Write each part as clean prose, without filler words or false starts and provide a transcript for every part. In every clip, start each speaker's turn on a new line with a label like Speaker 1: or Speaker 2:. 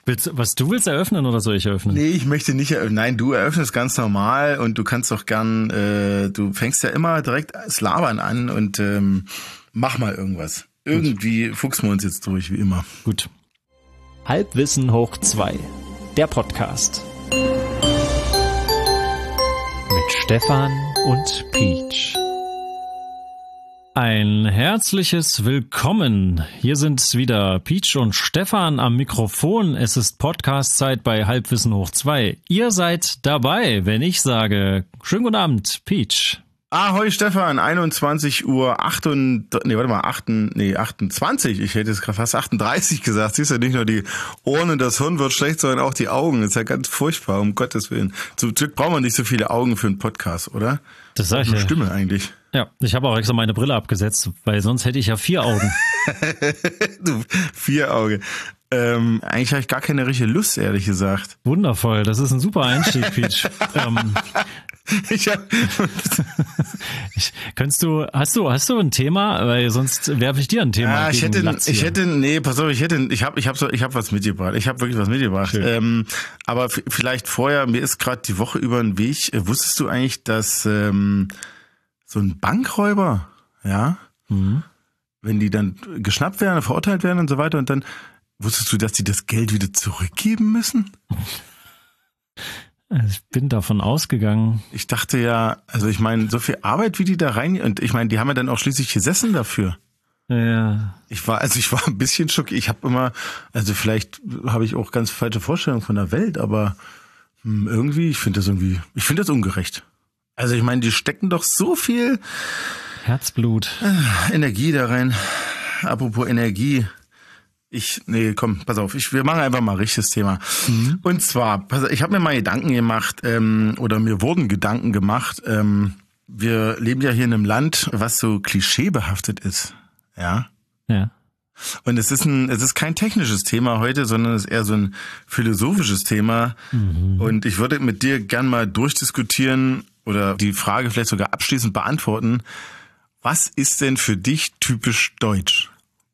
Speaker 1: Du willst eröffnen oder soll ich eröffnen?
Speaker 2: Nee, ich möchte nicht eröffnen. Nein, du eröffnest ganz normal und du kannst doch gern, du fängst ja immer direkt das Labern an und mach mal irgendwas. Irgendwie fuchsen wir uns jetzt durch, wie immer.
Speaker 1: Gut. Halbwissen hoch 2, der Podcast. Mit Stefan und Peach. Ein herzliches Willkommen. Hier sind wieder Peach und Stefan am Mikrofon. Es ist Podcast-Zeit bei Halbwissen hoch 2. Ihr seid dabei, wenn ich sage, schönen guten Abend, Peach.
Speaker 2: Ahoi Stefan, 21 Uhr 28. Ich hätte jetzt gerade fast 38 gesagt. Siehst du, nicht nur die Ohren und das Hirn wird schlecht, sondern auch die Augen. Das ist ja ganz furchtbar, um Gottes Willen. Zum Glück brauchen wir nicht so viele Augen für einen Podcast, oder?
Speaker 1: Das sag ich
Speaker 2: eine
Speaker 1: ja.
Speaker 2: Stimme eigentlich.
Speaker 1: Ja, ich habe auch extra meine Brille abgesetzt, weil sonst hätte ich ja 4 Augen.
Speaker 2: Du, 4 Augen. Eigentlich habe ich gar keine richtige Lust, ehrlich gesagt.
Speaker 1: Wundervoll, das ist ein super Einstieg, Peach. Hast du ein Thema? Weil sonst werfe ich dir ein Thema.
Speaker 2: Ich habe was mitgebracht. Ich habe wirklich was mitgebracht. Aber vielleicht vorher, mir ist gerade die Woche über den Weg. Wusstest du eigentlich, dass so ein Bankräuber, ja, wenn die dann geschnappt werden, verurteilt werden und so weiter, und dann wusstest du, dass die das Geld wieder zurückgeben müssen?
Speaker 1: Ich bin davon ausgegangen.
Speaker 2: Ich dachte ja, also ich meine, so viel Arbeit, wie die da rein, und ich meine, die haben ja dann auch schließlich gesessen dafür.
Speaker 1: Ja.
Speaker 2: Ich war ein bisschen schockiert. Ich habe immer, also vielleicht habe ich auch ganz falsche Vorstellungen von der Welt, aber irgendwie, ich finde das ungerecht. Also ich meine, die stecken doch so viel
Speaker 1: Herzblut.
Speaker 2: Energie da rein. Apropos Energie. Pass auf, wir machen einfach mal ein richtiges Thema. Und zwar, ich habe mir mal Gedanken gemacht, oder mir wurden Gedanken gemacht. Wir leben ja hier in einem Land, was so klischeebehaftet ist. Ja.
Speaker 1: Ja.
Speaker 2: Und es ist kein technisches Thema heute, sondern es ist eher so ein philosophisches Thema. Und ich würde mit dir gern mal durchdiskutieren oder die Frage vielleicht sogar abschließend beantworten. Was ist denn für dich typisch deutsch?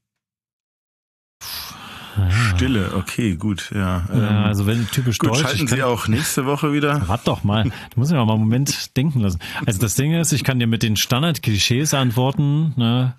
Speaker 2: Stille, okay, gut, ja.
Speaker 1: Also wenn typisch
Speaker 2: gut,
Speaker 1: deutsch.
Speaker 2: Schalten Sie auch nächste Woche wieder.
Speaker 1: Warte doch mal, du musst mir mal einen Moment denken lassen. Also das Ding ist, ich kann dir mit den Standard-Klischees antworten, ne?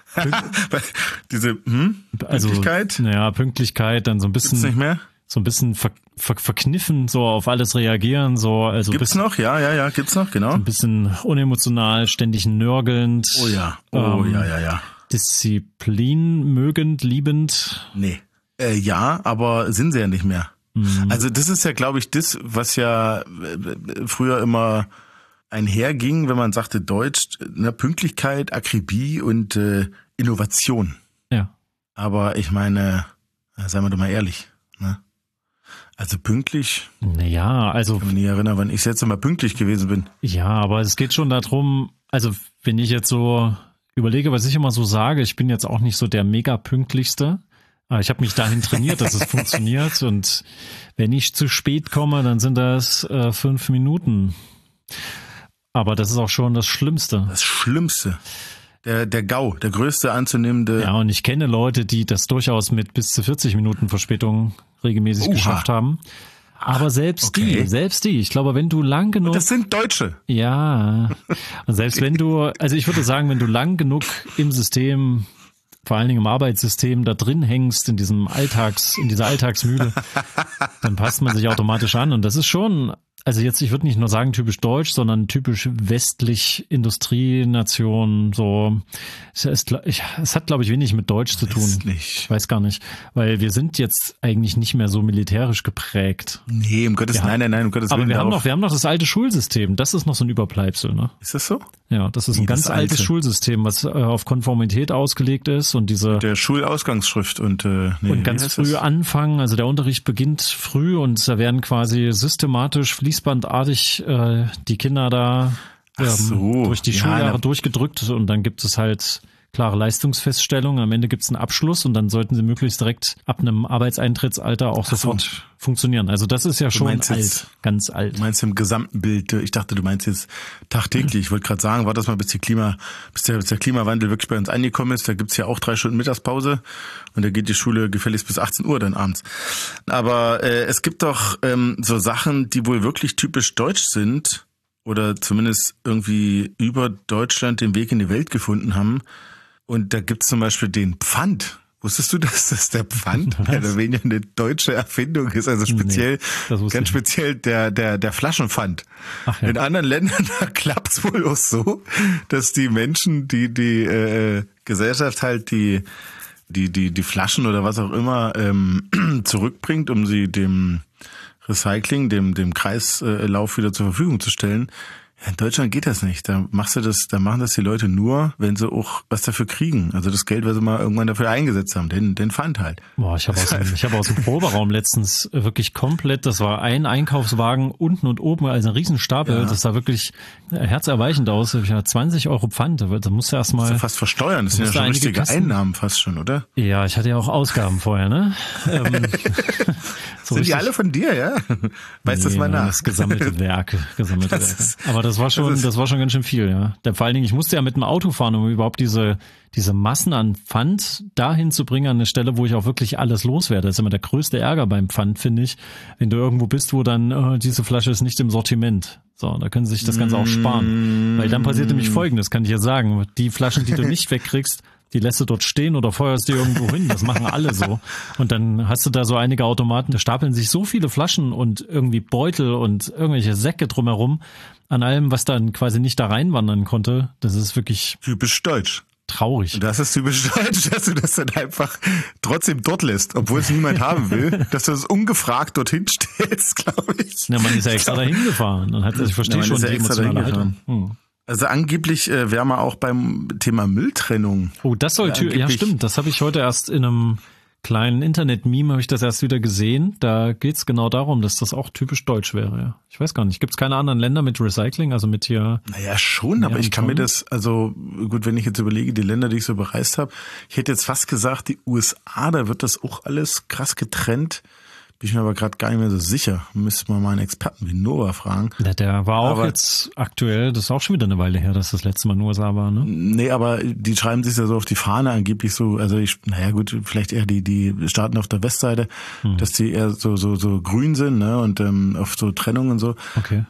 Speaker 2: Diese Pünktlichkeit?
Speaker 1: Also, Pünktlichkeit, dann so ein bisschen.
Speaker 2: Gibt's nicht mehr?
Speaker 1: So ein bisschen verkniffen, so auf alles reagieren, so, also.
Speaker 2: Gibt's noch? Ja, gibt's noch, genau.
Speaker 1: So ein bisschen unemotional, ständig nörgelnd.
Speaker 2: Oh ja, ja.
Speaker 1: Disziplin mögend, liebend.
Speaker 2: Nee. Ja, aber sind sie ja nicht mehr. Also das ist ja, glaube ich, das, was ja früher immer einherging, wenn man sagte Deutsch, ne, Pünktlichkeit, Akribie und Innovation.
Speaker 1: Ja.
Speaker 2: Aber ich meine, seien wir doch mal ehrlich, ne? Also pünktlich.
Speaker 1: Naja, also.
Speaker 2: Ich kann mich nicht erinnern, wann ich das letzte Mal pünktlich gewesen bin.
Speaker 1: Ja, aber es geht schon darum, also wenn ich jetzt so überlege, was ich immer so sage, ich bin jetzt auch nicht so der mega pünktlichste. Aber ich habe mich dahin trainiert, dass es funktioniert. Und wenn ich zu spät komme, dann sind das 5 Minuten. Aber das ist auch schon das Schlimmste.
Speaker 2: Das Schlimmste. Der GAU, der größte anzunehmende.
Speaker 1: Ja, und ich kenne Leute, die das durchaus mit bis zu 40 Minuten Verspätung regelmäßig geschafft haben. Aber selbst die, ich glaube, wenn du lang genug...
Speaker 2: Und das sind Deutsche.
Speaker 1: Ja. Und selbst wenn du, also ich würde sagen, wenn du lang genug im System, vor allen Dingen im Arbeitssystem, da drin hängst, in dieser Alltagsmühle, dann passt man sich automatisch an. Und das ist schon, also jetzt, ich würde nicht nur sagen typisch deutsch, sondern typisch westlich Industrienation, so. Es hat, glaube ich, wenig mit Deutsch zu tun.
Speaker 2: Westlich.
Speaker 1: Ich weiß gar nicht, weil wir sind jetzt eigentlich nicht mehr so militärisch geprägt.
Speaker 2: Nee, um Gottes Willen, nein, um Gottes Willen.
Speaker 1: Aber wir haben noch das alte Schulsystem. Das ist noch so ein Überbleibsel, ne?
Speaker 2: Ist das so?
Speaker 1: Ja, das ist ein ganz altes Schulsystem, was auf Konformität ausgelegt ist und der
Speaker 2: Schulausgangsschrift und
Speaker 1: ganz früh anfangen. Also der Unterricht beginnt früh und da werden quasi systematisch fließbandartig die Kinder da durch die Schuljahre durchgedrückt und dann gibt es halt klare Leistungsfeststellung. Am Ende gibt es einen Abschluss und dann sollten sie möglichst direkt ab einem Arbeitseintrittsalter auch sofort funktionieren. Also das ist ja schon alt, ganz alt.
Speaker 2: Du meinst im gesamten Bild, ich dachte, du meinst jetzt tagtäglich. Ich wollte gerade sagen, war das mal, bis der Klimawandel wirklich bei uns angekommen ist. Da gibt's ja auch 3 Stunden Mittagspause und da geht die Schule gefälligst bis 18 Uhr dann abends. Aber es gibt doch so Sachen, die wohl wirklich typisch deutsch sind oder zumindest irgendwie über Deutschland den Weg in die Welt gefunden haben. Und da gibt's zum Beispiel den Pfand. Wusstest du, dass das der Pfand mehr oder weniger eine deutsche Erfindung ist? Also speziell, ganz speziell der Flaschenpfand. Ach ja. In anderen Ländern da klappt's wohl auch so, dass die Menschen, die Gesellschaft halt die Flaschen oder was auch immer zurückbringt, um sie dem Recycling, dem Kreislauf wieder zur Verfügung zu stellen. Ja, in Deutschland geht das nicht. Da machen das die Leute nur, wenn sie auch was dafür kriegen. Also das Geld, was sie mal irgendwann dafür eingesetzt haben, den Pfand halt.
Speaker 1: Boah, ich habe aus dem Proberaum letztens wirklich komplett, das war ein Einkaufswagen unten und oben, also ein Riesenstapel. Ja. Das sah wirklich herzerweichend aus. Ich hatte 20 € Pfand. Da musst du erstmal.
Speaker 2: Das ist ja fast versteuern. Das sind ja schon richtige Einnahmen fast schon, oder?
Speaker 1: Ja, ich hatte ja auch Ausgaben vorher, ne?
Speaker 2: So sind die alle von dir, ja? Weißt das mal nach.
Speaker 1: Das gesammelte Werk. Aber das war schon ganz schön viel, ja. Vor allen Dingen, ich musste ja mit dem Auto fahren, um überhaupt diese Massen an Pfand dahin zu bringen, an eine Stelle, wo ich auch wirklich alles loswerde. Das ist immer der größte Ärger beim Pfand, finde ich. Wenn du irgendwo bist, wo dann, diese Flasche ist nicht im Sortiment. So, da können sie sich das Ganze auch sparen. Weil dann passiert nämlich Folgendes, kann ich ja sagen. Die Flaschen, die du nicht wegkriegst, die lässt du dort stehen oder feuerst die irgendwo hin. Das machen alle so. Und dann hast du da so einige Automaten, da stapeln sich so viele Flaschen und irgendwie Beutel und irgendwelche Säcke drumherum an allem, was dann quasi nicht da reinwandern konnte. Das ist wirklich
Speaker 2: typisch deutsch.
Speaker 1: Traurig.
Speaker 2: Das ist typisch deutsch, dass du das dann einfach trotzdem dort lässt, obwohl es niemand haben will, dass du das ungefragt dorthin stellst, glaube ich.
Speaker 1: Ja, man ist ja extra dahin gefahren. Dann ich verstehe schon die emotionale Haltung.
Speaker 2: Also angeblich wäre man auch beim Thema Mülltrennung.
Speaker 1: Oh, das soll ja stimmt. Das habe ich heute erst in einem kleinen Internet-Meme habe ich das erst wieder gesehen. Da geht's genau darum, dass das auch typisch deutsch wäre. Ja. Ich weiß gar nicht. Gibt's keine anderen Länder mit Recycling? Also mit hier?
Speaker 2: Naja, schon. Aber ich kann mir das, also gut, wenn ich jetzt überlege, die Länder, die ich so bereist habe, ich hätte jetzt fast gesagt, die USA, da wird das auch alles krass getrennt. Bin ich mir aber gerade gar nicht mehr so sicher. Müsste man mal einen Experten wie Nova fragen.
Speaker 1: Ja, der war auch jetzt aktuell, das ist auch schon wieder eine Weile her, dass das letzte Mal in den USA war, ne?
Speaker 2: Nee, aber die schreiben sich ja so auf die Fahne angeblich so, also vielleicht eher die Staaten auf der Westseite, dass die eher so grün sind, ne, und auf so Trennung und so.
Speaker 1: Okay.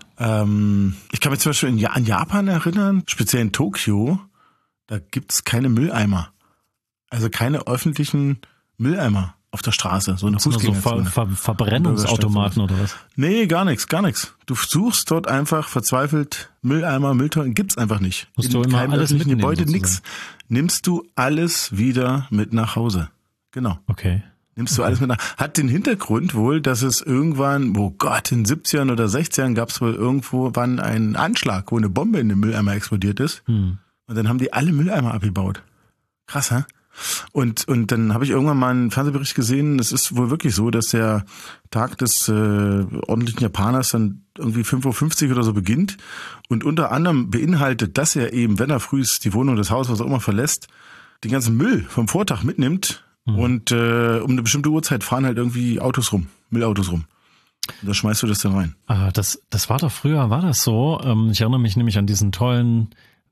Speaker 2: Ich kann mich zum Beispiel an Japan erinnern, speziell in Tokio, da gibt's keine Mülleimer. Also keine öffentlichen Mülleimer auf der Straße, so eine Fußgängerzone.
Speaker 1: So Verbrennungsautomaten oder was?
Speaker 2: Nee, gar nichts. Du suchst dort einfach verzweifelt Mülleimer, Mülltonnen, gibt's einfach nicht.
Speaker 1: Musst du immer alles mitnehmen,
Speaker 2: Gebäude, nix. Nimmst du alles wieder mit nach Hause. Genau.
Speaker 1: Okay.
Speaker 2: Nimmst du alles mit nach. Hat den Hintergrund wohl, dass es irgendwann, in den 70ern oder 60ern gab's wohl irgendwann einen Anschlag, wo eine Bombe in den Mülleimer explodiert ist. Und dann haben die alle Mülleimer abgebaut. Krass, hä? Und dann habe ich irgendwann mal einen Fernsehbericht gesehen, es ist wohl wirklich so, dass der Tag des ordentlichen Japaners dann irgendwie 5:50 Uhr oder so beginnt und unter anderem beinhaltet, dass er eben, wenn er früh die Wohnung, das Haus, was auch immer verlässt, den ganzen Müll vom Vortag mitnimmt und um eine bestimmte Uhrzeit fahren halt irgendwie Autos rum, Müllautos rum. Und da schmeißt du das dann rein.
Speaker 1: Ah, das war doch früher, war das so? Ich erinnere mich nämlich an diesen tollen,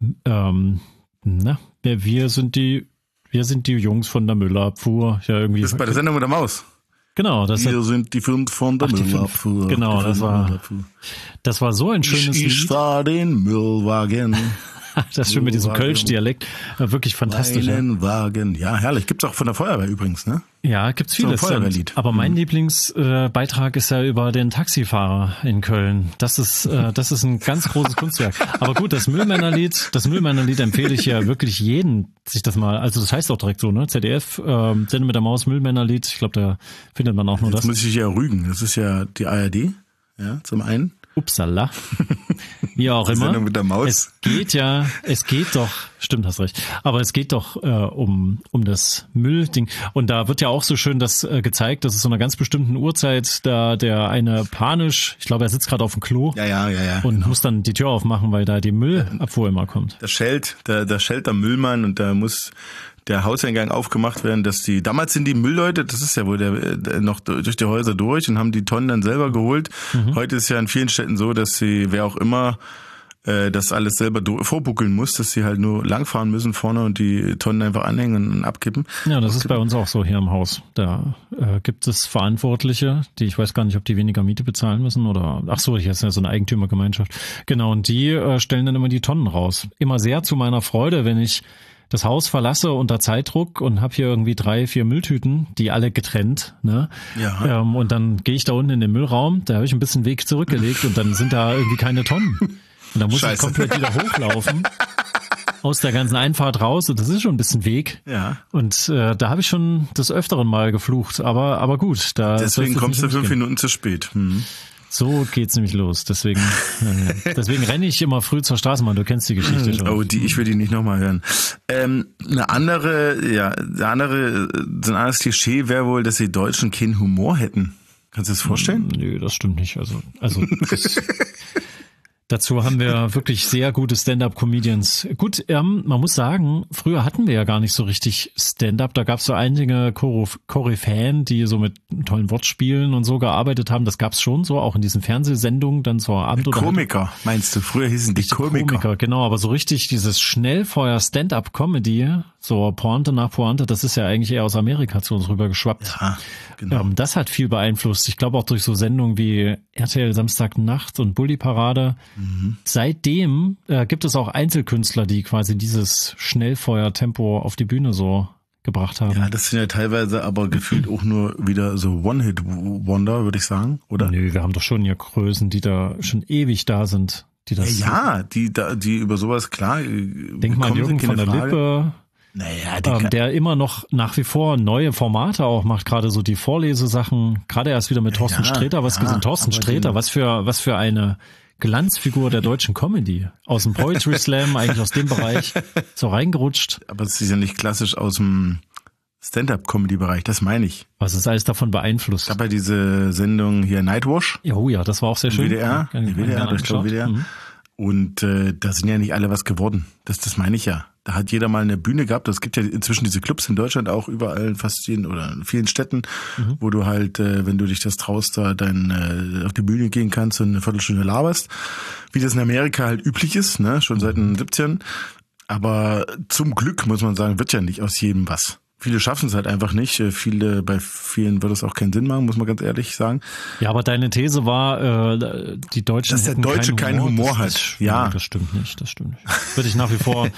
Speaker 1: wir sind die Jungs von der Müllabfuhr. Ja, irgendwie.
Speaker 2: Das ist bei der Sendung mit der Maus.
Speaker 1: Genau.
Speaker 2: Wir sind die Fünf von der Müllabfuhr.
Speaker 1: Genau, das war so ein schönes Lied.
Speaker 2: Ich fahr den Müllwagen.
Speaker 1: Das ist schön mit diesem Kölsch-Dialekt. Wirklich fantastisch.
Speaker 2: Meinen Wagen. Ja, herrlich. Gibt's auch von der Feuerwehr übrigens, ne?
Speaker 1: Ja, gibt's vieles. Aber mein Lieblingsbeitrag ist ja über den Taxifahrer in Köln. Das ist ein ganz großes Kunstwerk. Aber gut, das Müllmännerlied empfehle ich ja wirklich jeden, sich das mal, also das heißt auch direkt so, ne? ZDF, Sendung mit der Maus, Müllmännerlied. Ich glaube, da findet man auch nur das.
Speaker 2: Jetzt muss ich ja rügen. Das ist ja die ARD, ja, zum einen.
Speaker 1: Upsala. Wie auch immer.
Speaker 2: Sendung mit der Maus.
Speaker 1: Es geht doch, stimmt, hast recht, aber es geht doch um das Müllding. Und da wird ja auch so schön das gezeigt, dass es zu einer ganz bestimmten Uhrzeit da der eine panisch, ich glaube, er sitzt gerade auf dem Klo.
Speaker 2: Ja.
Speaker 1: Und muss dann die Tür aufmachen, weil da die Müllabfuhr immer kommt.
Speaker 2: Da schellt der Müllmann und da muss der Hauseingang aufgemacht werden, damals sind die Müllleute, das ist ja wohl der noch durch die Häuser durch und haben die Tonnen dann selber geholt. Heute ist ja in vielen Städten so, dass sie, wer auch immer, das alles selber vorbuckeln muss, dass sie halt nur langfahren müssen vorne und die Tonnen einfach anhängen und abkippen.
Speaker 1: Ja, das ist bei uns auch so hier im Haus. Da gibt es Verantwortliche, die, ich weiß gar nicht, ob die weniger Miete bezahlen müssen oder, ach so, hier ist ja so eine Eigentümergemeinschaft. Genau, und die stellen dann immer die Tonnen raus. Immer sehr zu meiner Freude, wenn ich das Haus verlasse unter Zeitdruck und habe hier irgendwie 3, 4 Mülltüten, die alle getrennt, ne?
Speaker 2: Ja.
Speaker 1: Und dann gehe ich da unten in den Müllraum, da habe ich ein bisschen Weg zurückgelegt und dann sind da irgendwie keine Tonnen. Und dann muss ich komplett wieder hochlaufen, aus der ganzen Einfahrt raus und das ist schon ein bisschen Weg.
Speaker 2: Ja.
Speaker 1: Und da habe ich schon des Öfteren mal geflucht, aber gut.
Speaker 2: Deswegen kommst du 5 Minuten zu spät.
Speaker 1: So geht's nämlich los. Deswegen renne ich immer früh zur Straßenbahn. Du kennst die Geschichte schon.
Speaker 2: Oh, ich will die nicht nochmal hören. So ein anderes Klischee wäre wohl, dass die Deutschen keinen Humor hätten. Kannst du das vorstellen?
Speaker 1: Nö, das stimmt nicht. Also dazu haben wir wirklich sehr gute Stand-up-Comedians. Gut, man muss sagen, früher hatten wir ja gar nicht so richtig Stand-up. Da gab es so einige Koryphäen, die so mit tollen Wortspielen und so gearbeitet haben. Das gab es schon so, auch in diesen Fernsehsendungen dann zur Abend oder
Speaker 2: Komiker, meinst du? Früher hießen die Komiker.
Speaker 1: Genau, aber so richtig dieses Schnellfeuer Stand-up-Comedy, so Pointe nach Pointe, das ist ja eigentlich eher aus Amerika zu uns rüber geschwappt.
Speaker 2: Ja, genau.
Speaker 1: Das hat viel beeinflusst. Ich glaube auch durch so Sendungen wie RTL Samstagnacht und Bulli-Parade. Seitdem gibt es auch Einzelkünstler, die quasi dieses Schnellfeuer-Tempo auf die Bühne so gebracht haben.
Speaker 2: Ja, das sind ja teilweise aber gefühlt auch nur wieder so One-Hit-Wonder, würde ich sagen, oder?
Speaker 1: Nö, wir haben doch schon hier Größen, die da schon ewig da sind. Die das
Speaker 2: die über sowas, klar.
Speaker 1: Denk mal an Jürgen von der Lippe.
Speaker 2: Naja,
Speaker 1: der immer noch nach wie vor neue Formate auch macht, gerade so die Vorlesesachen, gerade erst wieder mit Thorsten Sträter, Thorsten Sträter, was für eine Glanzfigur der deutschen Comedy. Aus dem Poetry Slam, eigentlich aus dem Bereich, so reingerutscht.
Speaker 2: Aber es ist ja nicht klassisch aus dem Stand-Up-Comedy-Bereich, das meine ich.
Speaker 1: Was ist alles davon beeinflusst?
Speaker 2: Ich habe ja diese Sendung hier Nightwash.
Speaker 1: Oh ja, das war auch sehr schön.
Speaker 2: WDR. Und da sind ja nicht alle was geworden. Das meine ich ja. Da hat jeder mal eine Bühne gehabt. Es gibt ja inzwischen diese Clubs in Deutschland auch überall, fast in vielen Städten, wo du halt, wenn du dich das traust, da auf die Bühne gehen kannst und eine Viertelstunde laberst. Wie das in Amerika halt üblich ist, ne, schon seit den 70ern. Aber zum Glück, muss man sagen, wird ja nicht aus jedem was. Viele schaffen es halt einfach nicht. Bei vielen wird es auch keinen Sinn machen, muss man ganz ehrlich sagen.
Speaker 1: Ja, aber deine These war, die Deutschen
Speaker 2: dass der Deutsche keinen Humor hat.
Speaker 1: Ja, das stimmt nicht. Würde ich nach wie vor.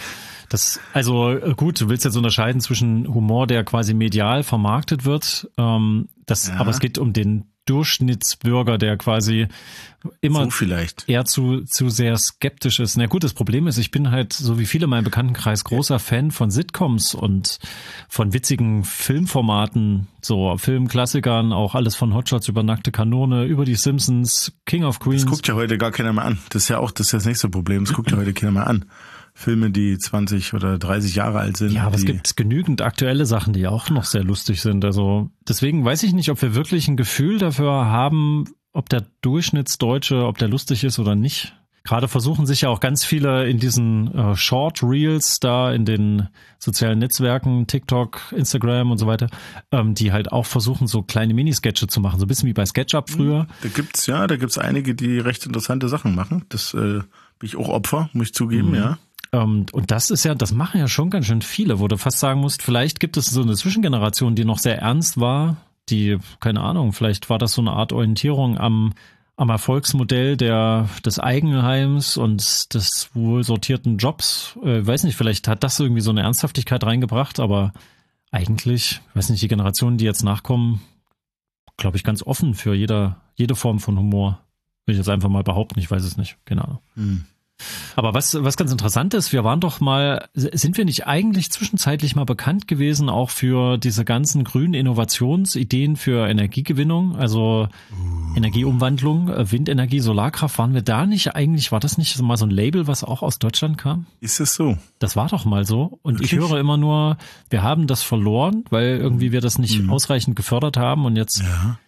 Speaker 1: Gut, du willst jetzt unterscheiden zwischen Humor, der quasi medial vermarktet wird. Aber es geht um den Durchschnittsbürger, der quasi immer eher zu sehr skeptisch ist. Na gut, das Problem ist, ich bin halt, so wie viele in meinem Bekanntenkreis, großer Fan von Sitcoms und von witzigen Filmformaten, so Filmklassikern, auch alles von Hotshots über Nackte Kanone, über die Simpsons, King of Queens.
Speaker 2: Das guckt ja heute gar keiner mehr an. Das ist ja das nächste Problem. Das guckt ja heute keiner mehr an. Filme, die 20 oder 30 Jahre alt sind.
Speaker 1: Ja, aber es gibt genügend aktuelle Sachen, die auch noch sehr lustig sind. Also deswegen weiß ich nicht, ob wir wirklich ein Gefühl dafür haben, ob der Durchschnittsdeutsche, ob der lustig ist oder nicht. Gerade versuchen sich ja auch ganz viele in diesen Short Reels da in den sozialen Netzwerken, TikTok, Instagram und so weiter, die halt auch versuchen, so kleine Minisketche zu machen, so ein bisschen wie bei SketchUp früher.
Speaker 2: Da gibt's einige, die recht interessante Sachen machen. Das bin ich auch Opfer, muss ich zugeben, ja.
Speaker 1: Und das machen ja schon ganz schön viele, wo du fast sagen musst, vielleicht gibt es so eine Zwischengeneration, die noch sehr ernst war, die, keine Ahnung, vielleicht war das so eine Art Orientierung am Erfolgsmodell des Eigenheims und des wohl sortierten Jobs. Weiß nicht, vielleicht hat das irgendwie so eine Ernsthaftigkeit reingebracht, aber eigentlich, weiß nicht, die Generationen, die jetzt nachkommen, glaube ich, ganz offen für jede Form von Humor. Will ich jetzt einfach mal behaupten, ich weiß es nicht, keine Ahnung. Aber was ganz interessant ist, sind wir nicht eigentlich zwischenzeitlich mal bekannt gewesen, auch für diese ganzen grünen Innovationsideen für Energiegewinnung? Also Energieumwandlung, Windenergie, Solarkraft, waren wir da nicht eigentlich, war das nicht mal so ein Label, was auch aus Deutschland kam?
Speaker 2: Ist es so?
Speaker 1: Das war doch mal so. Und
Speaker 2: Wirklich?
Speaker 1: ich höre immer nur, wir haben das verloren, weil irgendwie wir das nicht ausreichend gefördert haben und jetzt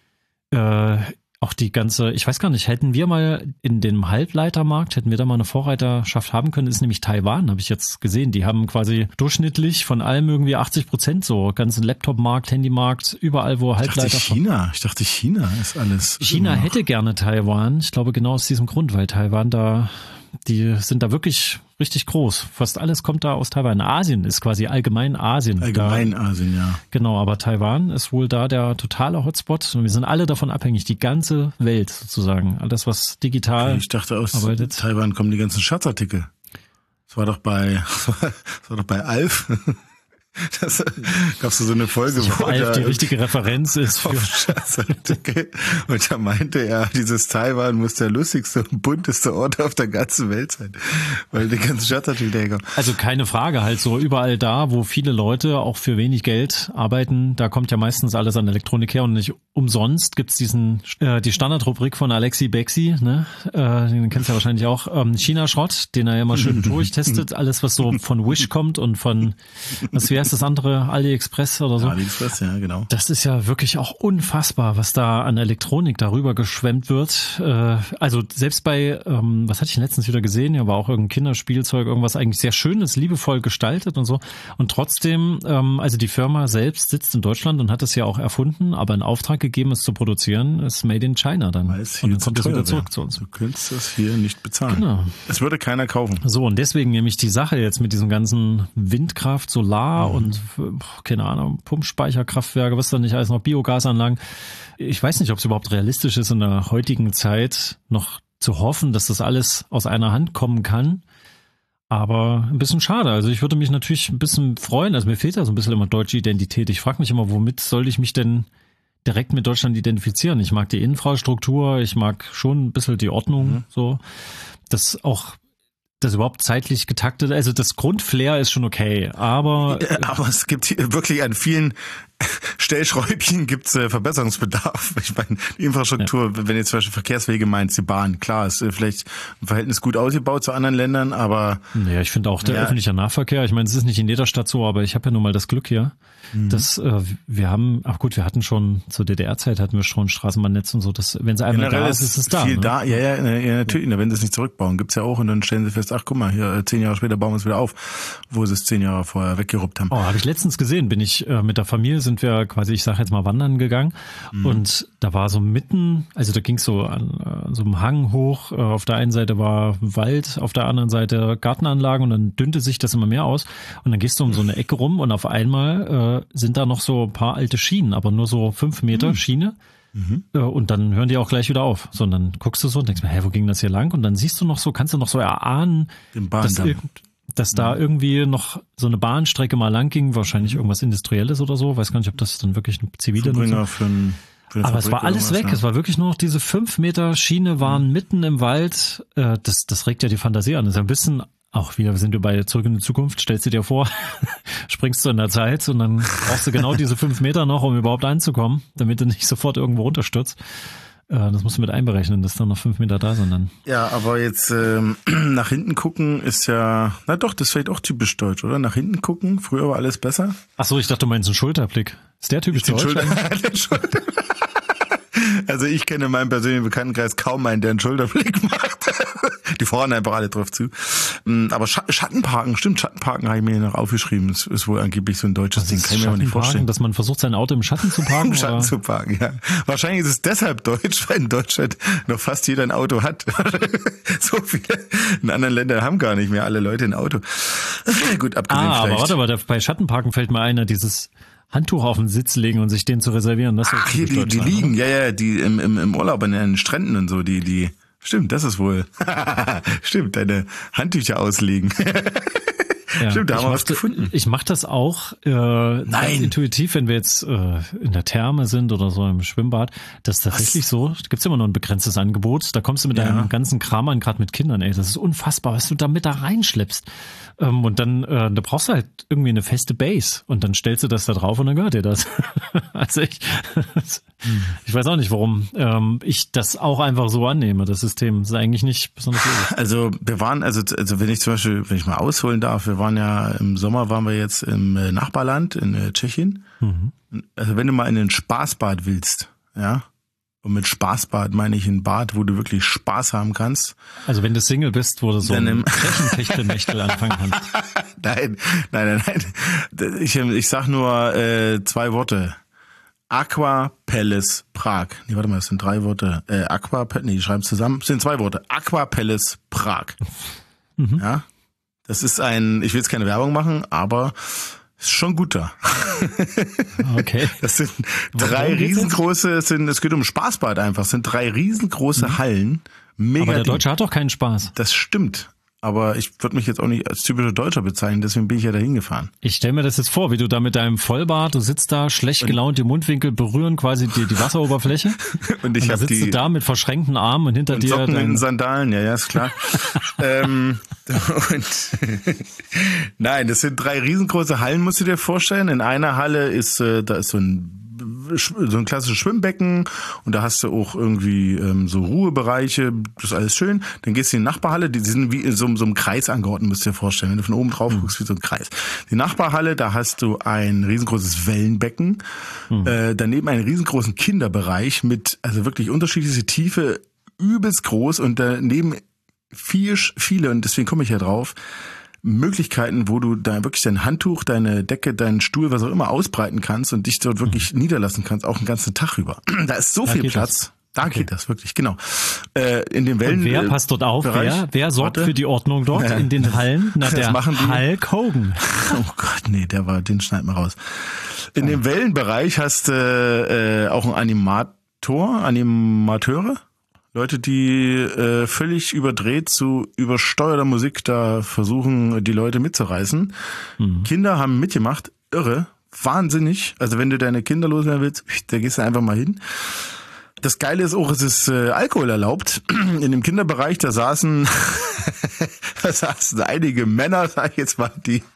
Speaker 1: auch die ganze, ich weiß gar nicht, hätten wir mal in dem Halbleitermarkt, hätten wir da mal eine Vorreiterschaft haben können, ist nämlich Taiwan, habe ich jetzt gesehen. Die haben quasi durchschnittlich von allem irgendwie 80% so, ganzen Laptop-Markt, Handymarkt, überall, wo Halbleiter...
Speaker 2: Ich dachte China ist alles...
Speaker 1: China hätte gerne Taiwan, ich glaube genau aus diesem Grund, weil Taiwan da, die sind da wirklich richtig groß. Fast alles kommt da aus Taiwan. Asien ist quasi allgemein Asien.
Speaker 2: Asien, ja.
Speaker 1: Genau, aber Taiwan ist wohl da der totale Hotspot und wir sind alle davon abhängig, die ganze Welt sozusagen. Alles, was digital
Speaker 2: Ich dachte, aus
Speaker 1: arbeitet.
Speaker 2: Taiwan kommen die ganzen Schatzartikel. Das war doch bei Alf. Das gab's so eine Folge,
Speaker 1: wo Alf die richtige Referenz ist für
Speaker 2: Schatzartikel. Und da meinte er, dieses Taiwan muss der lustigste und bunteste Ort auf der ganzen Welt sein, weil die ganzen Schatzartikel herkommen.
Speaker 1: Also keine Frage, halt so überall da, wo viele Leute auch für wenig Geld arbeiten, da kommt ja meistens alles an Elektronik her und nicht umsonst gibt's die Standardrubrik von Alexi Bexi, ne? Den kennst du ja wahrscheinlich auch, China-Schrott, den er ja immer schön durchtestet, alles was so von Wish kommt und von, was wäre das andere, AliExpress oder so.
Speaker 2: AliExpress, ja, genau.
Speaker 1: Das ist ja wirklich auch unfassbar, was da an Elektronik darüber geschwemmt wird. Also selbst bei, was hatte ich letztens wieder gesehen, ja, war auch irgendein Kinderspielzeug, irgendwas eigentlich sehr Schönes, liebevoll gestaltet und so. Und trotzdem, also die Firma selbst sitzt in Deutschland und hat es ja auch erfunden, aber in Auftrag gegeben, es zu produzieren, ist made in China dann.
Speaker 2: Weil es
Speaker 1: und
Speaker 2: hier
Speaker 1: dann kommt es wieder zurück
Speaker 2: wäre.
Speaker 1: zu uns.
Speaker 2: Du könntest das hier nicht bezahlen.
Speaker 1: Genau.
Speaker 2: Es würde keiner kaufen.
Speaker 1: So, und deswegen nämlich die Sache jetzt mit diesem ganzen Windkraft, Solar und, keine Ahnung, Pumpspeicherkraftwerke, was da nicht alles noch, Biogasanlagen. Ich weiß nicht, ob es überhaupt realistisch ist, in der heutigen Zeit noch zu hoffen, dass das alles aus einer Hand kommen kann. Aber ein bisschen schade. Also ich würde mich natürlich ein bisschen freuen. Also mir fehlt ja so ein bisschen immer deutsche Identität. Ich frage mich immer, womit soll ich mich denn direkt mit Deutschland identifizieren? Ich mag die Infrastruktur, ich mag schon ein bisschen die Ordnung, so. Das überhaupt zeitlich getaktet, also das Grundflair ist schon okay, aber
Speaker 2: es gibt hier wirklich an vielen Stellschräubchen gibt's Verbesserungsbedarf. Ich meine, die Infrastruktur, wenn jetzt zum Beispiel Verkehrswege meinst, die Bahn, klar, ist vielleicht im Verhältnis gut ausgebaut zu anderen Ländern, aber...
Speaker 1: Ja, ich finde auch der öffentliche Nahverkehr, ich meine, es ist nicht in jeder Stadt so, aber ich habe ja nun mal das Glück hier, dass wir hatten schon, zur DDR-Zeit hatten wir schon Straßenbahnnetz und so, dass wenn sie einmal da ist, ist es da.
Speaker 2: Viel
Speaker 1: ne?
Speaker 2: da, ja, natürlich, wenn sie es nicht zurückbauen, gibt's ja auch und dann stellen sie fest, ach guck mal, hier 10 Jahre später bauen wir es wieder auf, wo sie es 10 Jahre vorher weggeruppt haben.
Speaker 1: Oh, habe ich letztens gesehen, bin ich mit der Familie, sind wir quasi, ich sage jetzt mal wandern gegangen und da war so mitten, also da ging es so an so einem Hang hoch, auf der einen Seite war Wald, auf der anderen Seite Gartenanlagen und dann dünnte sich das immer mehr aus und dann gehst du um so eine Ecke rum und auf einmal sind da noch so ein paar alte Schienen, aber nur so 5 Meter Schiene. Und dann hören die auch gleich wieder auf. So, und dann guckst du so und denkst mir, wo ging das hier lang? Und dann siehst du noch so, kannst du noch so erahnen, dass da irgendwie noch so eine Bahnstrecke mal lang ging, wahrscheinlich irgendwas Industrielles oder so. Weiß gar nicht, ob das dann wirklich eine zivile Nutzung. Aber es war alles weg. Es war wirklich nur noch diese 5 Meter Schiene waren mitten im Wald. Das regt ja die Fantasie an. Das ist ein bisschen auch wieder, sind wir bei Zurück in die Zukunft, stellst du dir vor, springst du in der Zeit und dann brauchst du genau diese 5 Meter noch, um überhaupt anzukommen, damit du nicht sofort irgendwo runterstürzt. Das musst du mit einberechnen, dass da noch 5 Meter da sind dann.
Speaker 2: Ja, aber jetzt nach hinten gucken ist ja, na doch, das ist vielleicht auch typisch deutsch, oder? Nach hinten gucken, früher war alles besser.
Speaker 1: Ach so, ich dachte, du meinst einen Schulterblick. Ist der typisch deutsch?
Speaker 2: Also ich kenne in meinem persönlichen Bekanntenkreis kaum einen, der einen Schulterblick macht. Die fahren einfach alle drauf zu. Aber Schattenparken, stimmt, Schattenparken habe ich mir noch aufgeschrieben. Das ist wohl angeblich so ein deutsches Ding, kann ich mir aber nicht vorstellen.
Speaker 1: Dass man versucht, sein Auto im Schatten zu parken?
Speaker 2: Im Schatten zu parken, ja. Wahrscheinlich ist es deshalb deutsch, weil in Deutschland noch fast jeder ein Auto hat. So viele in anderen Ländern haben gar nicht mehr alle Leute ein Auto. Gut, abgesehen vielleicht.
Speaker 1: Aber warte, bei Schattenparken fällt mir einer dieses Handtuch auf den Sitz legen und sich den zu reservieren. Das
Speaker 2: ach, hier, die liegen, oder? Ja, die im Urlaub an den Stränden und so, die, stimmt, das ist wohl, stimmt, deine Handtücher auslegen.
Speaker 1: Ja,
Speaker 2: stimmt, da haben wir was gefunden.
Speaker 1: Ich mache das auch ganz intuitiv, wenn wir jetzt in der Therme sind oder so im Schwimmbad. Das ist tatsächlich so, da gibt's immer nur ein begrenztes Angebot. Da kommst du mit deinem ganzen Kram an, gerade mit Kindern. Ey, das ist unfassbar, was du damit da reinschleppst. Und dann da brauchst du halt irgendwie eine feste Base. Und dann stellst du das da drauf und dann gehört dir das. Also Ich weiß auch nicht, warum ich das auch einfach so annehme. Das System ist eigentlich nicht besonders logisch.
Speaker 2: Also wir waren, also wenn ich mal ausholen darf, im Sommer waren wir jetzt im Nachbarland in Tschechien. Also wenn du mal in ein Spaßbad willst, ja, und mit Spaßbad meine ich ein Bad, wo du wirklich Spaß haben kannst.
Speaker 1: Also wenn du Single bist, wo du so ein Techtelmechtel anfangen kannst.
Speaker 2: Nein. Ich sag nur 2 Worte. Aqua Palace Prag. Nee, warte mal, das sind 3 Worte. Die schreiben es zusammen. Das sind 2 Worte. Aqua Palace Prag. Ja. Das ist ich will jetzt keine Werbung machen, aber ist schon gut da.
Speaker 1: Okay.
Speaker 2: Das sind 3 riesengroße, es geht um Spaßbad einfach, es sind 3 riesengroße Hallen. Mega.
Speaker 1: Aber der Deutsche hat doch keinen Spaß.
Speaker 2: Das stimmt. Aber ich würde mich jetzt auch nicht als typischer Deutscher bezeichnen, deswegen bin ich ja da hingefahren.
Speaker 1: Ich stelle mir das jetzt vor, wie du da mit deinem Vollbart, du sitzt da, schlecht gelaunt, die Mundwinkel berühren quasi die Wasseroberfläche.
Speaker 2: Und ich habe
Speaker 1: du da mit verschränkten Armen und hinter dir
Speaker 2: Socken in Sandalen, ja, ist klar. Nein, das sind 3 riesengroße Hallen, musst du dir vorstellen. In einer Halle ist so ein klassisches Schwimmbecken und da hast du auch irgendwie so Ruhebereiche, das ist alles schön. Dann gehst du in die Nachbarhalle, die sind wie in so einem Kreis angeordnet, musst du dir vorstellen. Wenn du von oben drauf guckst, wie so ein Kreis. Die Nachbarhalle, da hast du ein riesengroßes Wellenbecken, daneben einen riesengroßen Kinderbereich mit also wirklich unterschiedliche Tiefe, übelst groß und daneben viele, und deswegen komme ich ja drauf, Möglichkeiten, wo du da wirklich dein Handtuch, deine Decke, deinen Stuhl, was auch immer ausbreiten kannst und dich dort wirklich niederlassen kannst, auch einen ganzen Tag über. Da ist so viel Platz. Da geht das wirklich, genau. In den Wellen.
Speaker 1: Und wer passt dort auf? Wer sorgt für die Ordnung dort in den Hallen? Na, der Hulk Hogan.
Speaker 2: Oh Gott, nee, den schneiden wir raus. In dem Wellenbereich hast du auch einen Animateure. Leute, die völlig überdreht zu übersteuerter Musik da versuchen, die Leute mitzureißen. Kinder haben mitgemacht, irre, wahnsinnig. Also wenn du deine Kinder loswerden willst, da gehst du einfach mal hin. Das Geile ist auch, es ist Alkohol erlaubt. In dem Kinderbereich, da saßen einige Männer, sag ich jetzt mal,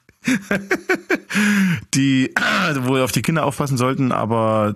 Speaker 2: die wohl auf die Kinder aufpassen sollten, aber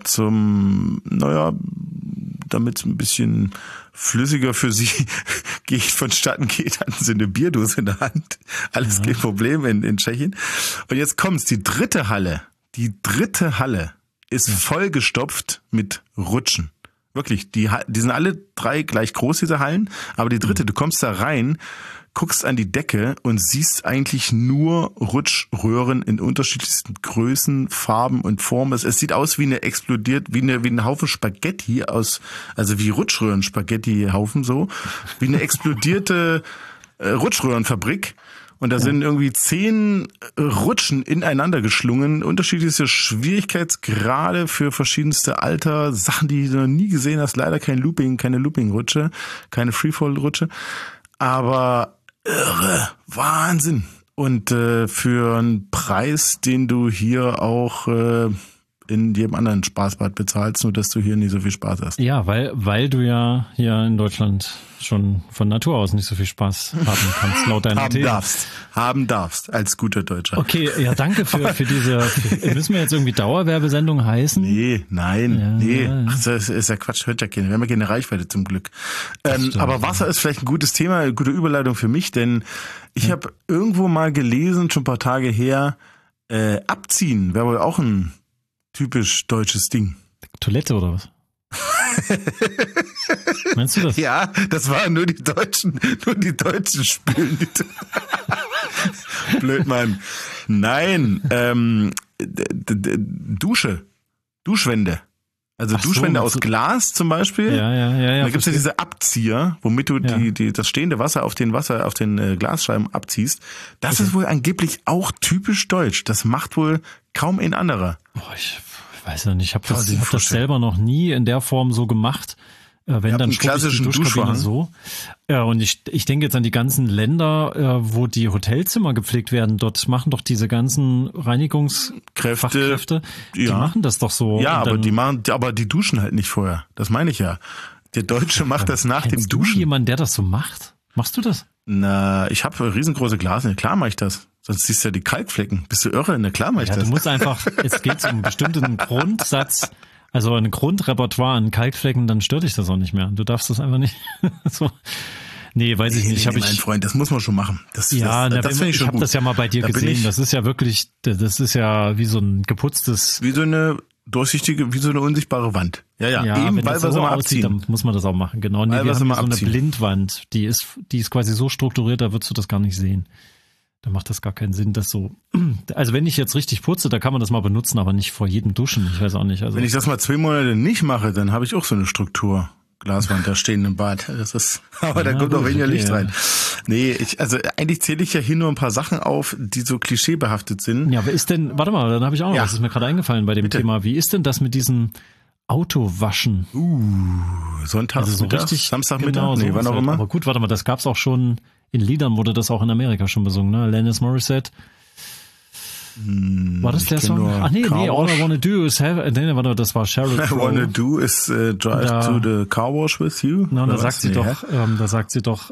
Speaker 2: damit es ein bisschen flüssiger für sie vonstatten geht, hatten sie eine Bierdose in der Hand. Alles kein Problem in Tschechien. Und jetzt kommt's, die dritte Halle ist vollgestopft mit Rutschen. Wirklich, die sind alle 3 gleich groß, diese Hallen, aber die dritte, du kommst da rein, guckst an die Decke und siehst eigentlich nur Rutschröhren in unterschiedlichsten Größen, Farben und Formen. Es sieht aus wie ein Haufen Spaghetti also wie Rutschröhren-Spaghetti-Haufen so, wie eine explodierte Rutschröhrenfabrik. Und da sind irgendwie 10 Rutschen ineinander geschlungen, unterschiedliche Schwierigkeitsgrade für verschiedenste Alter, Sachen, die du noch nie gesehen hast. Leider keine Looping-Rutsche, keine Freefall-Rutsche. Aber irre, Wahnsinn. Und für einen Preis, den du hier auch in jedem anderen Spaßbad bezahlst, nur dass du hier nicht so viel Spaß hast.
Speaker 1: Ja, weil du ja hier in Deutschland schon von Natur aus nicht so viel Spaß haben kannst, laut deiner These.
Speaker 2: Haben darfst, als guter Deutscher.
Speaker 1: Okay, ja, danke für diese, müssen wir jetzt irgendwie Dauerwerbesendung heißen?
Speaker 2: Nee. Ach, das ist ja Quatsch, hört ja keiner. Wir haben ja keine Reichweite zum Glück. Aber Wasser ist vielleicht ein gutes Thema, eine gute Überleitung für mich, denn ich habe irgendwo mal gelesen, schon ein paar Tage her, abziehen wäre wohl auch ein typisch deutsches Ding.
Speaker 1: Toilette oder was? Meinst du das?
Speaker 2: Ja, das waren nur die Deutschen spülen. Blöd, Mann. Nein, Duschwände. Also Duschwände aus Glas zum Beispiel.
Speaker 1: Ja.
Speaker 2: Da gibt's ja diese Abzieher, womit du das stehende Wasser auf den Glasscheiben abziehst. Das ist wohl angeblich auch typisch deutsch. Das macht wohl kaum ein anderer.
Speaker 1: Boah, ich weiß ja nicht. Ich habe das selber noch nie in der Form so gemacht. Wenn dann
Speaker 2: klassischen Duschvorhang
Speaker 1: so. Ja, und ich denke jetzt an die ganzen Länder, wo die Hotelzimmer gepflegt werden. Dort machen doch diese ganzen Reinigungsfachkräfte, die machen das doch so.
Speaker 2: Ja, aber die duschen halt nicht vorher. Das meine ich ja. Der Deutsche macht das nach dem Duschen.
Speaker 1: Kennst du jemanden, der das so macht? Machst du das?
Speaker 2: Na, ich habe riesengroße Glase. Klar mache ich das. Sonst siehst du ja die Kalkflecken. Bist du irre? Na klar mache ich das.
Speaker 1: Du musst einfach, es geht um einen bestimmten Grundsatz Also ein Grundrepertoire an Kalkflecken, dann stört dich das auch nicht mehr. Du darfst das einfach nicht so. Nee, weiß ich nicht.
Speaker 2: Nee, mein Freund, das muss man schon machen. Das finde ich schon
Speaker 1: Ich habe das ja mal bei dir gesehen. Das ist ja wirklich, das ist ja wie so ein geputztes...
Speaker 2: Wie so eine durchsichtige, wie so eine unsichtbare Wand. Ja, eben,
Speaker 1: wenn
Speaker 2: weil
Speaker 1: das
Speaker 2: wir
Speaker 1: so
Speaker 2: mal
Speaker 1: aussieht,
Speaker 2: abziehen.
Speaker 1: dann muss man das auch machen. Genau, nee, wir haben hier so eine Blindwand. Die ist quasi so strukturiert, da würdest du das gar nicht sehen. Da macht das gar keinen Sinn, das so... Also wenn ich jetzt richtig putze, da kann man das mal benutzen, aber nicht vor jedem Duschen. Ich weiß auch nicht. Also
Speaker 2: wenn ich das mal 2 Monate nicht mache, dann habe ich auch so eine Struktur. Glaswand da stehen im Bad. Das ist, aber da kommt auch weniger Licht rein. Nee, eigentlich zähle ich ja hier nur ein paar Sachen auf, die so klischeebehaftet sind.
Speaker 1: Ja, aber ist denn, warte mal, dann habe ich auch noch, das ist mir gerade eingefallen bei dem Thema. Wie ist denn das mit diesem Autowaschen?
Speaker 2: Sonntags,
Speaker 1: also so richtig, Samstagmittag? Genau, nee, wann auch immer. Aber gut, warte mal, das gab's auch schon, in Liedern wurde das auch in Amerika schon besungen, ne? Alanis Morissette. War das der Song? Ach nee, All I Wanna Do is Have... Nee, warte, das war Sheryl Crow.
Speaker 2: All I Wanna Do is drive to the car wash with you.
Speaker 1: No, da sagt sie doch,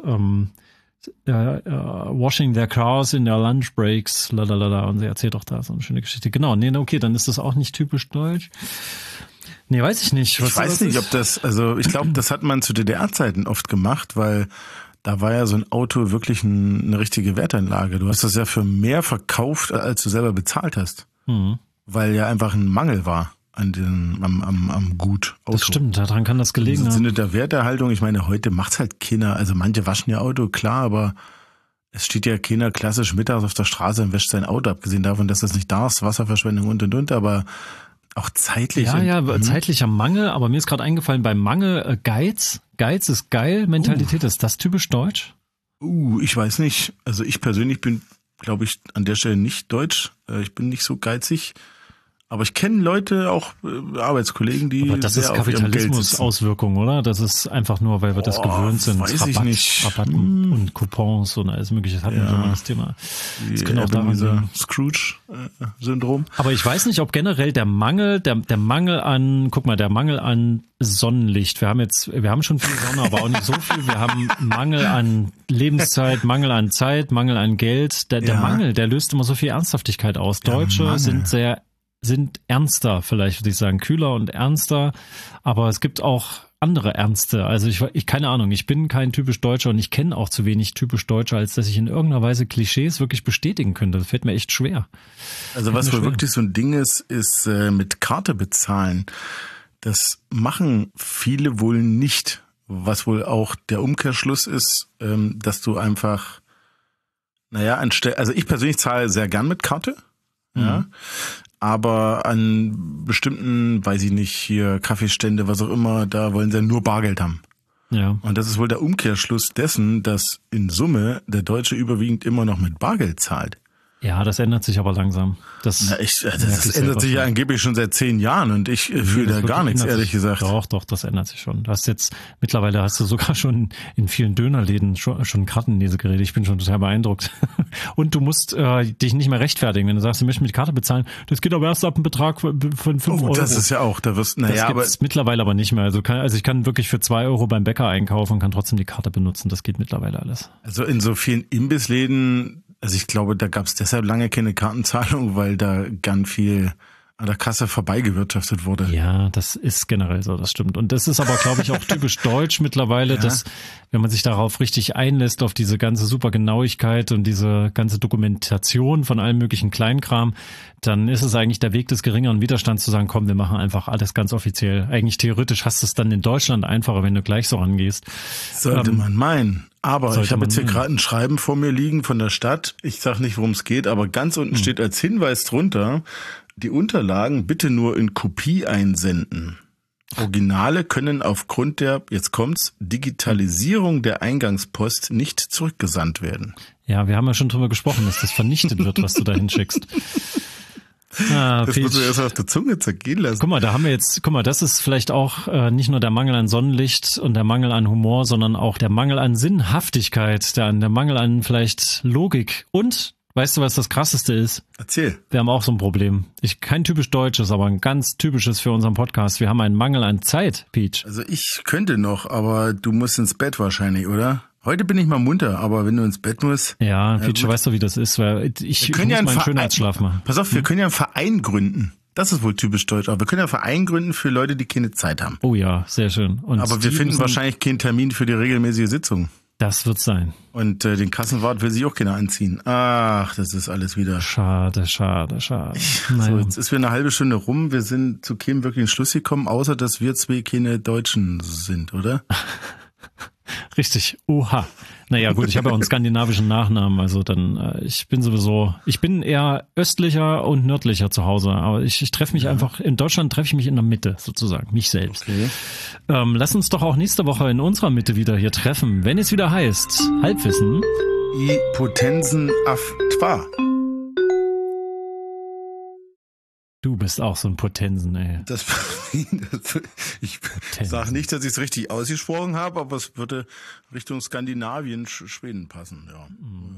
Speaker 1: washing their cars in their lunch breaks, lalalala, und sie erzählt doch da so eine schöne Geschichte. Genau, nee, okay, dann ist das auch nicht typisch deutsch. Nee, weiß ich nicht.
Speaker 2: Ich weiß nicht, ob das, also ich glaube, das hat man zu DDR-Zeiten oft gemacht, weil da war ja so ein Auto wirklich eine richtige Wertanlage. Du hast das ja für mehr verkauft, als du selber bezahlt hast. Weil ja einfach ein Mangel war am Gut Auto.
Speaker 1: Das stimmt, daran kann das gelegen haben.
Speaker 2: Im Sinne der Werterhaltung, ich meine, heute macht's halt keiner. Also manche waschen ihr Auto, klar, aber es steht ja keiner klassisch mittags auf der Straße und wäscht sein Auto, abgesehen davon, dass das nicht da ist, Wasserverschwendung und, aber auch zeitlich.
Speaker 1: Zeitlicher Mangel, aber mir ist gerade eingefallen, beim Mangel Geiz ist geil, Mentalität, ist das typisch deutsch?
Speaker 2: Ich weiß nicht. Also ich persönlich bin, glaube ich, an der Stelle nicht deutsch. Ich bin nicht so geizig. Aber ich kenne Leute, auch Arbeitskollegen, die
Speaker 1: aber das
Speaker 2: sehr
Speaker 1: ist Kapitalismus-Auswirkung, oder? Das ist einfach nur, weil wir das gewöhnt sind.
Speaker 2: Weiß ich nicht.
Speaker 1: Rabatten und Coupons und alles mögliche. Das hatten wir schon mal das Thema.
Speaker 2: Das können auch daran sein. Scrooge-Syndrom.
Speaker 1: Aber ich weiß nicht, ob generell der Mangel an Sonnenlicht. Wir haben schon viel Sonne, aber auch nicht so viel. Wir haben Mangel an Lebenszeit, Mangel an Zeit, Mangel an Geld. Der Mangel, der löst immer so viel Ernsthaftigkeit aus. Deutsche sind ernster, vielleicht würde ich sagen, kühler und ernster, aber es gibt auch andere Ernste. Also ich keine Ahnung, ich bin kein typisch Deutscher und ich kenne auch zu wenig typisch Deutscher, als dass ich in irgendeiner Weise Klischees wirklich bestätigen könnte. Das fällt mir echt schwer.
Speaker 2: Also was wohl wirklich so ein Ding ist mit Karte bezahlen. Das machen viele wohl nicht. Was wohl auch der Umkehrschluss ist, dass du einfach, also ich persönlich zahle sehr gern mit Karte. Ja. Aber an bestimmten, weiß ich nicht, hier Kaffeestände, was auch immer, da wollen sie nur Bargeld haben.
Speaker 1: Ja.
Speaker 2: Und das ist wohl der Umkehrschluss dessen, dass in Summe der Deutsche überwiegend immer noch mit Bargeld zahlt.
Speaker 1: Ja, das ändert sich aber langsam. Das
Speaker 2: ändert sich ja angeblich schon seit 10 Jahren und ich fühle da gar nichts, ehrlich gesagt.
Speaker 1: Doch, das ändert sich schon. Mittlerweile hast du sogar schon in vielen Dönerläden schon Kartenlesegeräte. Ich bin schon total beeindruckt. Und du musst dich nicht mehr rechtfertigen, wenn du sagst, du möchtest mit Karte bezahlen. Das geht aber erst ab einem Betrag von 5 Euro.
Speaker 2: Das ist ja auch, das
Speaker 1: gibt's mittlerweile aber nicht mehr. Also ich kann wirklich für 2 Euro beim Bäcker einkaufen und kann trotzdem die Karte benutzen. Das geht mittlerweile alles.
Speaker 2: Also in so vielen Imbissläden, also ich glaube, da gab es deshalb lange keine Kartenzahlung, weil da ganz viel an der Kasse vorbeigewirtschaftet wurde.
Speaker 1: Ja, das ist generell so, das stimmt. Und das ist aber, glaube ich, auch typisch deutsch mittlerweile, dass, wenn man sich darauf richtig einlässt, auf diese ganze Supergenauigkeit und diese ganze Dokumentation von allem möglichen Kleinkram, dann ist es eigentlich der Weg des geringeren Widerstands zu sagen, komm, wir machen einfach alles ganz offiziell. Eigentlich theoretisch hast du es dann in Deutschland einfacher, wenn du gleich so rangehst.
Speaker 2: Sollte man meinen. Aber ich habe jetzt hier gerade ein Schreiben vor mir liegen von der Stadt. Ich sag nicht, worum es geht, aber ganz unten steht als Hinweis drunter, die Unterlagen bitte nur in Kopie einsenden. Originale können aufgrund der, jetzt kommt's, Digitalisierung der Eingangspost nicht zurückgesandt werden.
Speaker 1: Ja, wir haben ja schon drüber gesprochen, dass das vernichtet wird, was du da hinschickst.
Speaker 2: Das muss man erst auf der Zunge zergehen lassen.
Speaker 1: Guck mal, das ist vielleicht auch nicht nur der Mangel an Sonnenlicht und der Mangel an Humor, sondern auch der Mangel an Sinnhaftigkeit, der Mangel an vielleicht Logik. Und, weißt du, was das Krasseste ist?
Speaker 2: Erzähl.
Speaker 1: Wir haben auch so ein Problem. Kein typisch deutsches, aber ein ganz typisches für unseren Podcast. Wir haben einen Mangel an Zeit, Peach.
Speaker 2: Also ich könnte noch, aber du musst ins Bett wahrscheinlich, oder? Heute bin ich mal munter, aber wenn du ins Bett musst...
Speaker 1: Ja, Peach, weißt du, wie das ist? Weil ich muss meinen Schönheitsschlaf machen.
Speaker 2: Pass auf, wir können ja einen Verein gründen. Das ist wohl typisch deutsch. Aber wir können ja einen Verein gründen für Leute, die keine Zeit haben.
Speaker 1: Oh ja, sehr schön. Und
Speaker 2: aber wir finden wahrscheinlich keinen Termin für die regelmäßige Sitzung.
Speaker 1: Das wird sein.
Speaker 2: Und den Kassenwart will sich auch keiner anziehen. Ach, das ist alles wieder...
Speaker 1: Schade.
Speaker 2: So, jetzt ist wieder eine halbe Stunde rum. Wir sind zu keinem wirklichen Schluss gekommen, außer dass wir zwei keine Deutschen sind, oder?
Speaker 1: Richtig. Oha. Naja, gut, ich habe ja auch einen skandinavischen Nachnamen, also dann, ich bin eher östlicher und nördlicher zu Hause, aber ich treffe mich einfach, in Deutschland treffe ich mich in der Mitte, sozusagen, mich selbst.
Speaker 2: Okay.
Speaker 1: Lass uns doch auch nächste Woche in unserer Mitte wieder hier treffen, wenn es wieder heißt, Halbwissen.
Speaker 2: I Potensen af Twa.
Speaker 1: Du bist auch so ein Potensen, ey.
Speaker 2: Ich sage nicht, dass ich es richtig ausgesprochen habe, aber es würde Richtung Skandinavien, Schweden passen, ja.